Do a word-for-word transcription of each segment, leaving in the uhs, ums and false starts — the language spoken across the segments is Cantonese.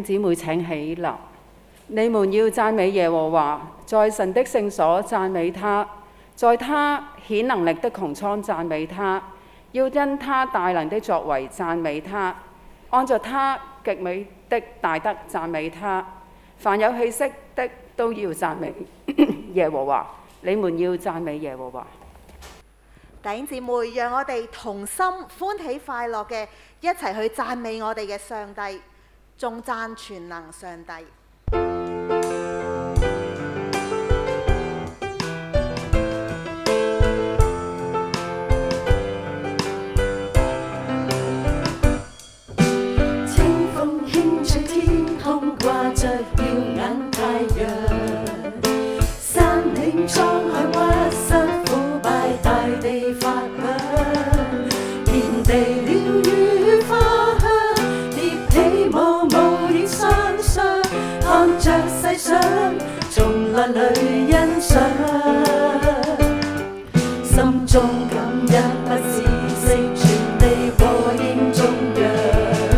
兄姊妹請起立。你們要讚美耶和華，在神的聖所讚美他，在他顯能力的穹蒼讚美他，要因他大能的作為讚美他，按着他極美的大德讚美他。凡有氣息的都要讚美耶和華，你們要讚美耶和華。 弟兄姊妹，讓我哋同心歡喜快樂嘅一齊去讚美我哋嘅上帝，頌讚全能上帝。 清風輕吹，天空掛着耀眼太陽，山嶺滄海屈膝腐敗，大地發響，遍地鳥語花香，疊起舞舞影雙雙，看着世上從內裏欣賞，心中感恩不止息，全地和應頌揚。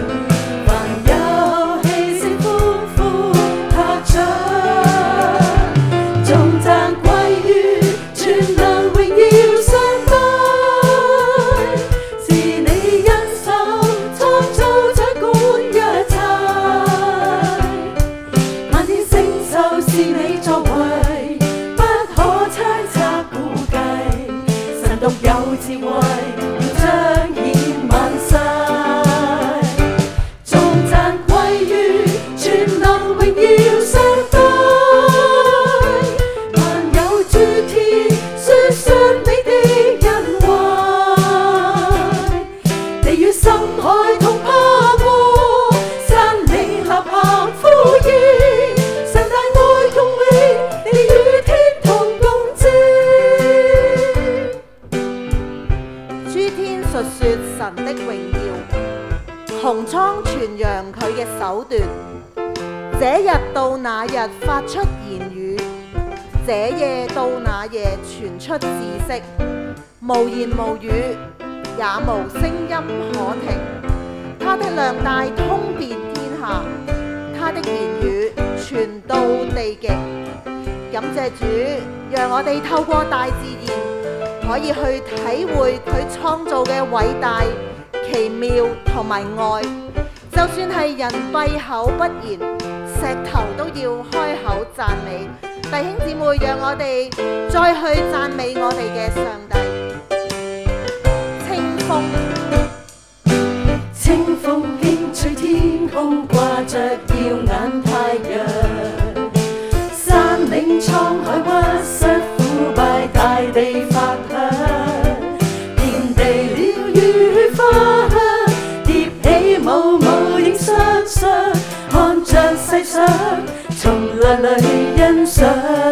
穹蒼傳揚佢嘅手段，這日到那日發出言語，這夜到那夜傳出知識，無言無語，也無聲音可聽。他的量大通遍天下，他的言語傳到地極。感謝主，讓我哋透過大自然可以去體會佢創造嘅偉大、奇妙同埋愛，就算係人閉口不言，石頭都要開口讚美。弟兄姊妹，讓我哋再去讚美我哋嘅上帝。清風， 清風輕吹，天空掛着耀眼太陽，山嶺滄海屈膝腐敗，大地發響，遍地鳥語花香，疊起舞舞影雙雙，看着世上從內裏欣賞，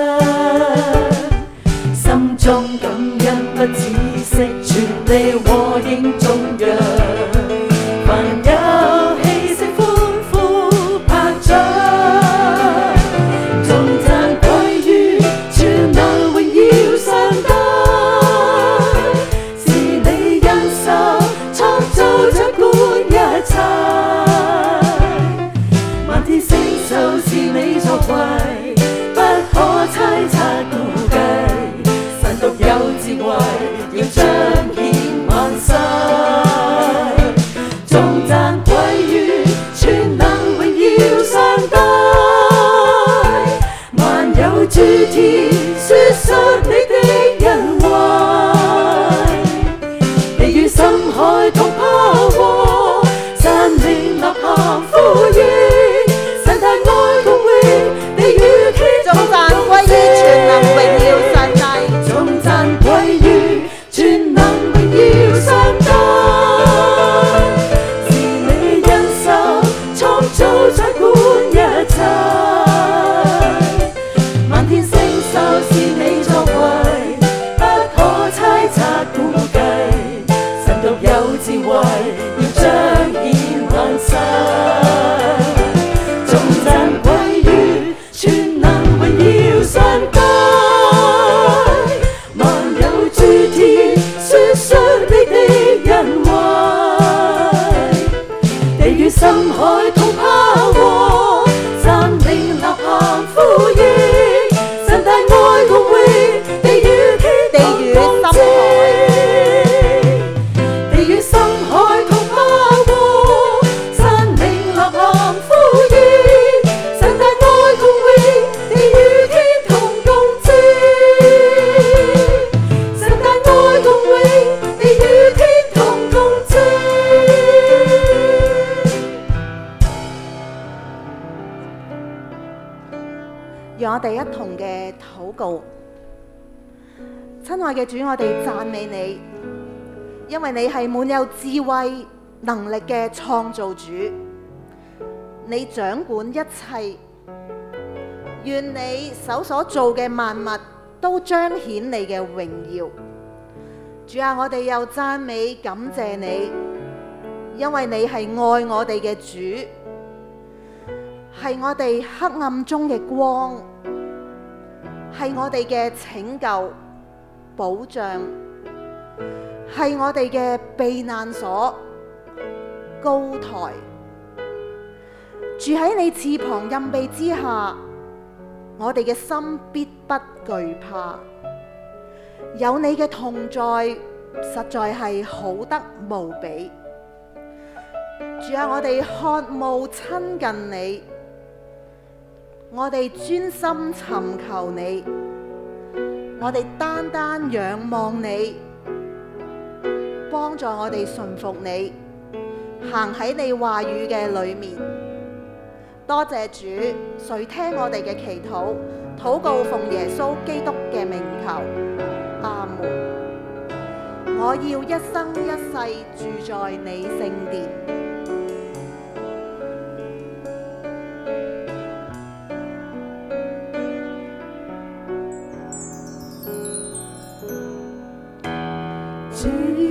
心中感恩不止息，全地和應頌揚，凡有氣息歡呼拍掌，頌讚歸於全能榮耀上帝，是你恩手創造掌管一切，漫天星宿是你作為，不可猜測估計，神獨有智慧，要彰顯萬世，頌讚歸於全能榮耀上帝，萬有諸天說述你的恩惠，地與深海同拋和，山嶺吶喊呼應，神大愛共榮，地與天頌讚歸於全能榮耀上帝。 頌讚歸於全能榮耀上帝，是你恩手創造掌管一切，漫天星宿是你作為，不可猜測估計，神獨有智慧，要彰顯萬世，頌讚歸於全能榮耀上帝，萬有諸天說述你的恩惠，地與深海同拋和， 哋一同嘅禱告。親愛嘅主，我哋讚美你，因為你係滿有智慧能力嘅創造主，你掌管一切，願你手所做嘅萬物都彰顯你嘅榮耀。主啊，我哋又讚美感謝你，因為你係愛我哋嘅主，係我哋黑暗中嘅光，係我哋嘅拯救保障，係我哋嘅避難所高台。住喺你翅膀蔭庇之下，我哋嘅心必不懼怕。有你嘅同在，實在係好得無比。主啊，我哋渴慕親近你，我哋專心尋求你，我哋單單仰望你，幫助我哋順服你，行喺你話語嘅裏面。多謝主，垂聽我哋嘅祈禱，禱告奉耶穌基督嘅名求，阿門。我要一生一世住在你聖殿。 主，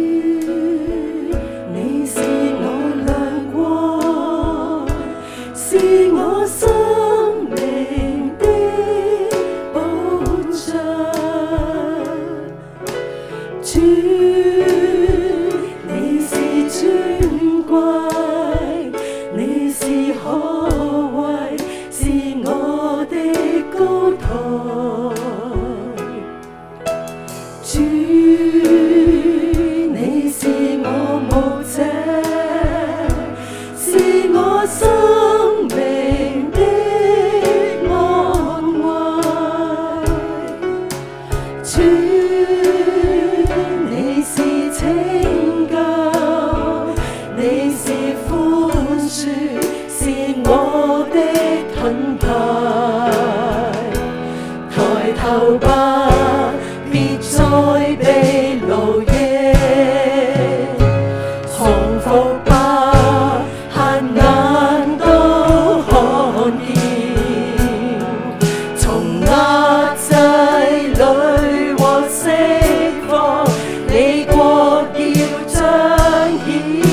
你是我亮光，是我生命的保障。主，你是尊貴，你是可畏，是我的高台。主，你是我牧者，是我生命的安慰。主，你是拯救，你是寬恕，是我的盾牌。抬頭吧，別再被勞役，降服吧，瞎眼都看見，從壓制裏獲釋放，你國要彰顯。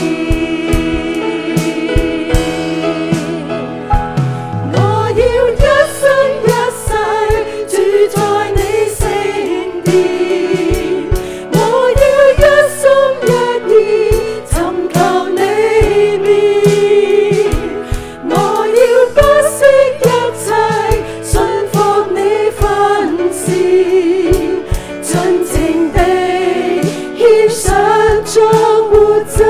我要一生一世住在你聖殿，我要一心一意尋求你面，我要不惜一切順服你訓示，盡情地獻上作活祭。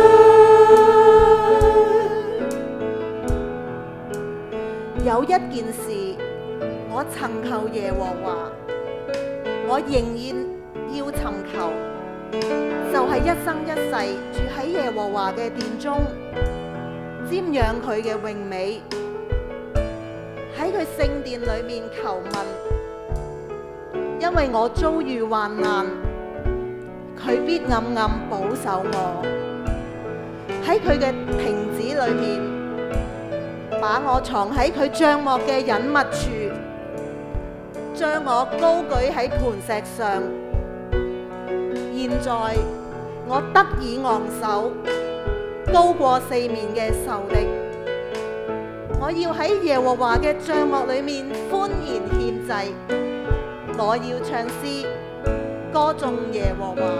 有一件事我曾求耶和華，我仍然要尋求，就係、一生一世住喺耶和華嘅殿中，瞻仰佢嘅榮美，喺佢聖殿裏面求問。因為我遭遇患難，佢必暗暗保守我，喺佢嘅亭子裏面，把我藏喺佢帳幕嘅隱密處，將我高舉喺磐石上。現在我得以昂首，高過四面嘅仇敵。我要喺耶和華嘅帳幕裏面歡然獻祭，我要唱詩歌頌耶和華。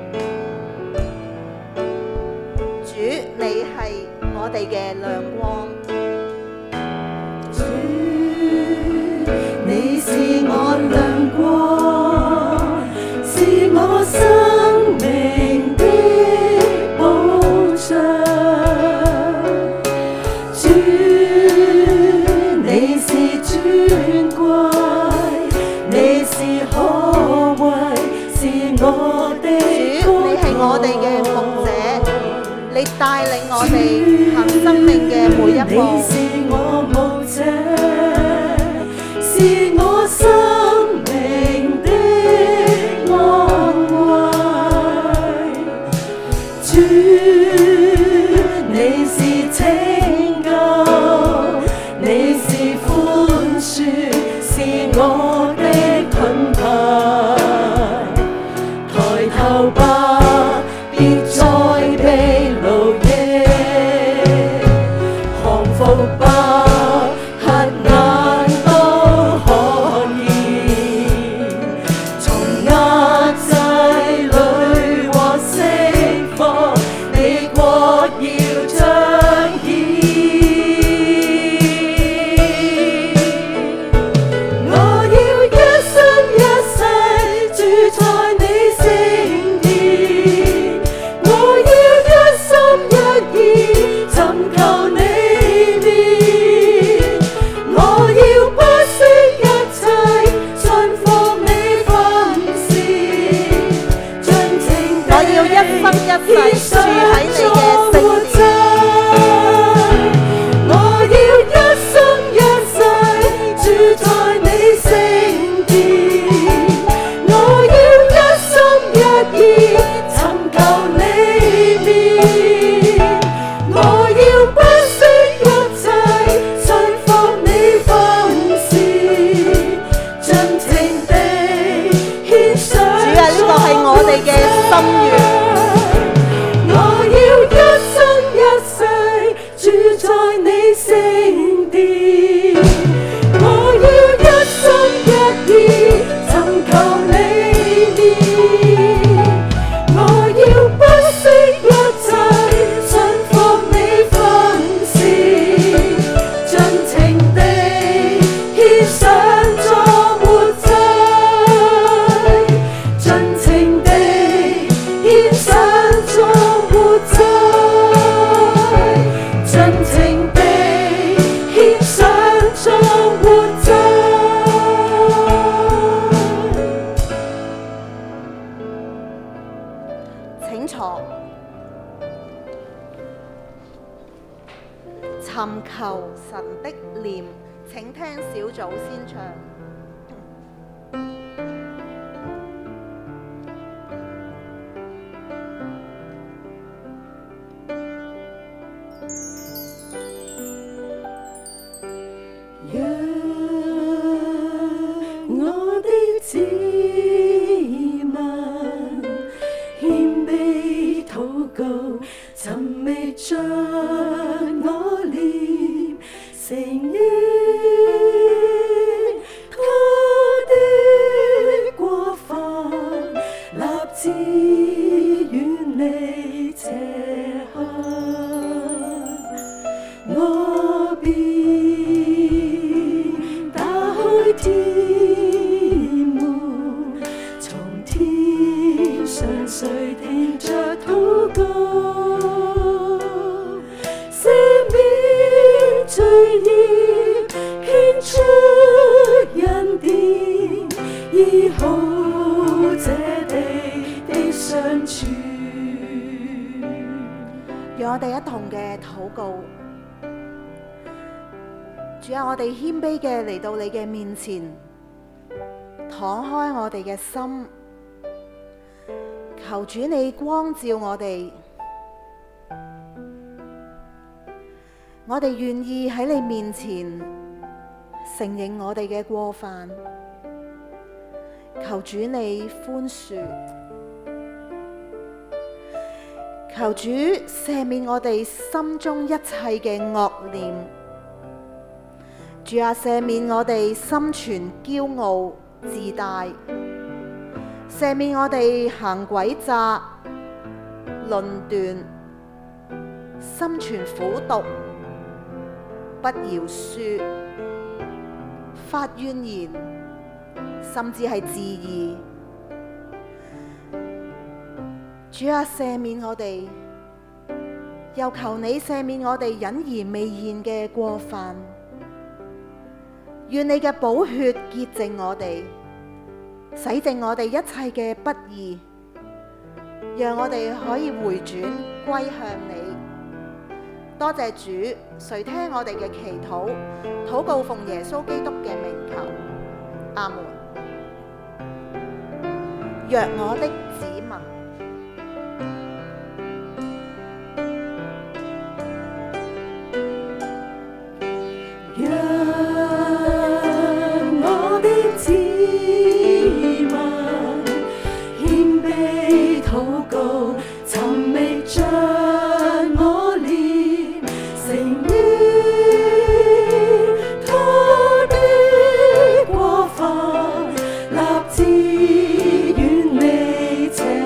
主，你係我哋嘅亮光。 主，你是我亮光，是我生命的保障。主，你是尊貴，你是可畏，是我的主，你係我哋嘅牧者，你帶領我哋行生命嘅每一步。 你是我牧者，是我生一世住喺你嘅聖殿。 我要一生一世住在你聖殿，我要一心一意尋求你面，我要不惜一切順服你訓示，盡情地獻上。 主啊，呢個係我哋嘅心願。 我要一生一世住在你聖殿，我要一心一意尋求你面，我要不惜一切順服你訓示，盡情地獻上作活祭，盡情地獻上作活祭，盡情地獻上作活祭。 請坐。尋求神的臉，請聽小組先唱。 讓我的子民謙卑禱告，尋覓着我臉，承認他的過犯，立志遠離邪行，我便打開天門，從天上垂聽着禱告，赦免罪孽，獻出恩典，醫好這地的傷處。 讓我哋一同嘅禱告。主啊，我哋謙卑嘅嚟到你嘅面前，敞開我哋嘅心，求主你光照我哋。我哋願意喺你面前承認我哋嘅過犯，求主你寬恕，求主赦免我哋心中一切嘅惡念。主啊，赦免我哋心存驕傲自大，赦免我哋行詭詐、論斷、心存苦毒、不饒恕、發怨言，甚至係自義。主啊，赦免我哋，又求你赦免我哋隱而未現嘅過犯。願你嘅寶血潔淨我哋，洗淨我哋一切嘅不義，讓我哋可以回轉歸向你。多謝主，垂聽我哋嘅祈禱，禱告奉耶穌基督嘅名求，阿門。若我的子民。 子民謙卑禱告，尋覓着我臉，承認他的過犯，立志遠離邪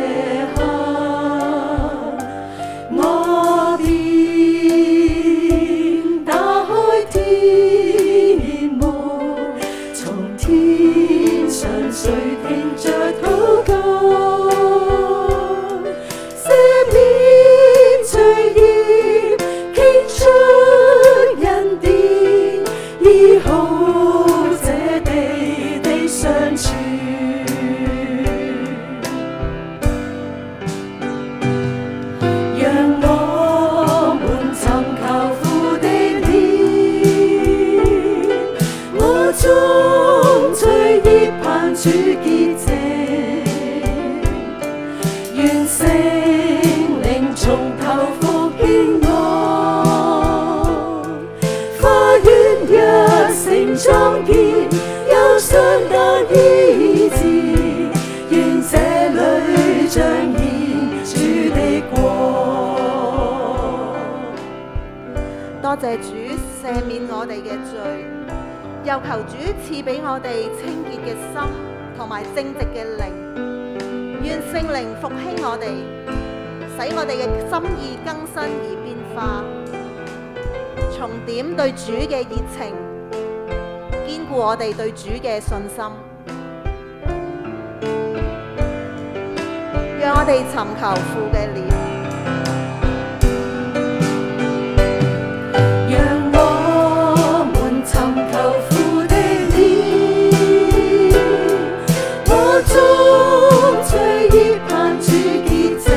謝主赦免我哋嘅罪，又求主賜俾我哋清潔嘅心同埋正直嘅靈，願聖靈復興我哋，使我哋嘅心意更新而變化，重點對主嘅熱情，堅固我哋對主嘅信心。讓我哋尋求父嘅臉， 讓我們尋求父的臉，我終最熱盼主潔淨，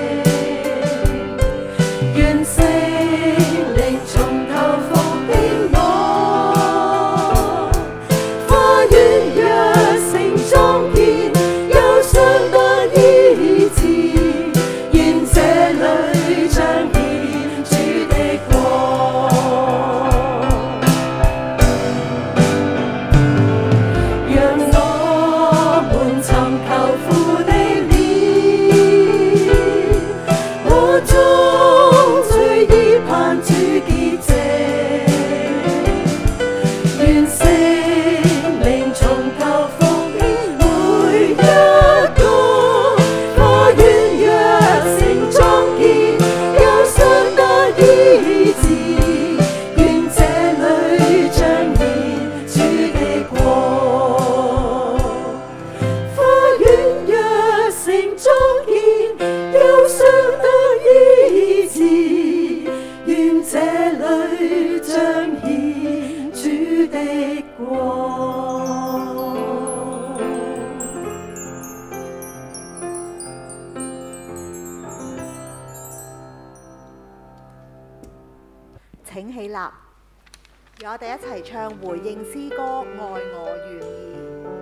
願聖靈從頭復興我，花園若成莊建，又相得醫治，願這裏彰顯主的國。讓我們尋求父的臉，我終最熱盼主潔淨，願聖靈從頭復興每一個花園，若成莊建，又相得醫治，願這裏彰顯主的國。花園若成莊建，又相得醫治，願這裏彰顯主的國。 請起立，讓我哋一齊唱回應詩歌《愛我願意》。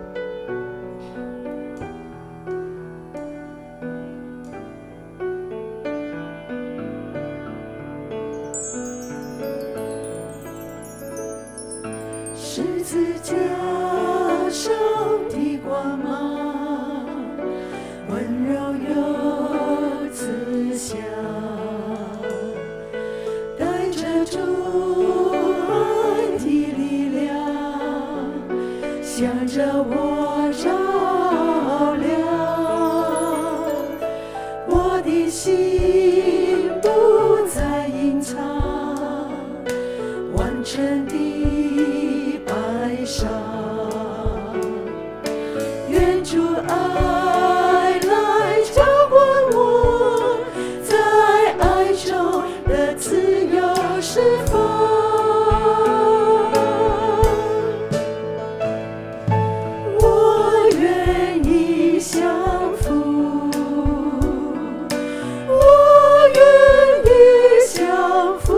十字架上的光芒，温柔又慈祥，带着主爱的力量，向着我照亮。我的心不再隐藏，完成的白纱，愿主爱来浇灌我，在爱中的自由释放。我愿意降服，我愿意降服，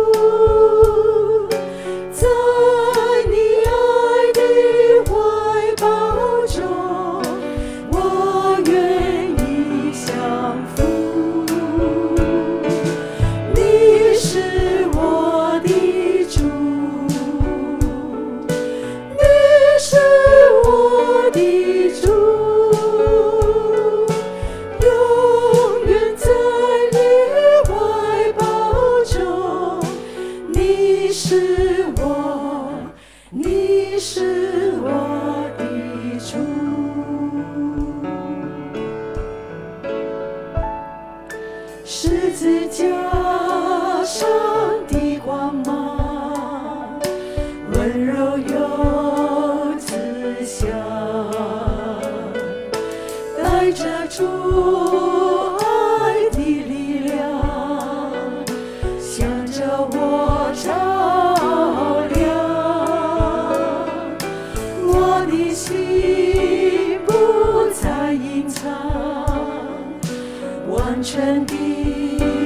在你爱的怀抱中，我愿意降服。你是我的主，你是我的主，永远在你怀抱中。你是我，你是我的主。十字架上的光芒，温柔又慈祥，带着主爱的力量，向着我照亮。我的心不再隐藏，完全的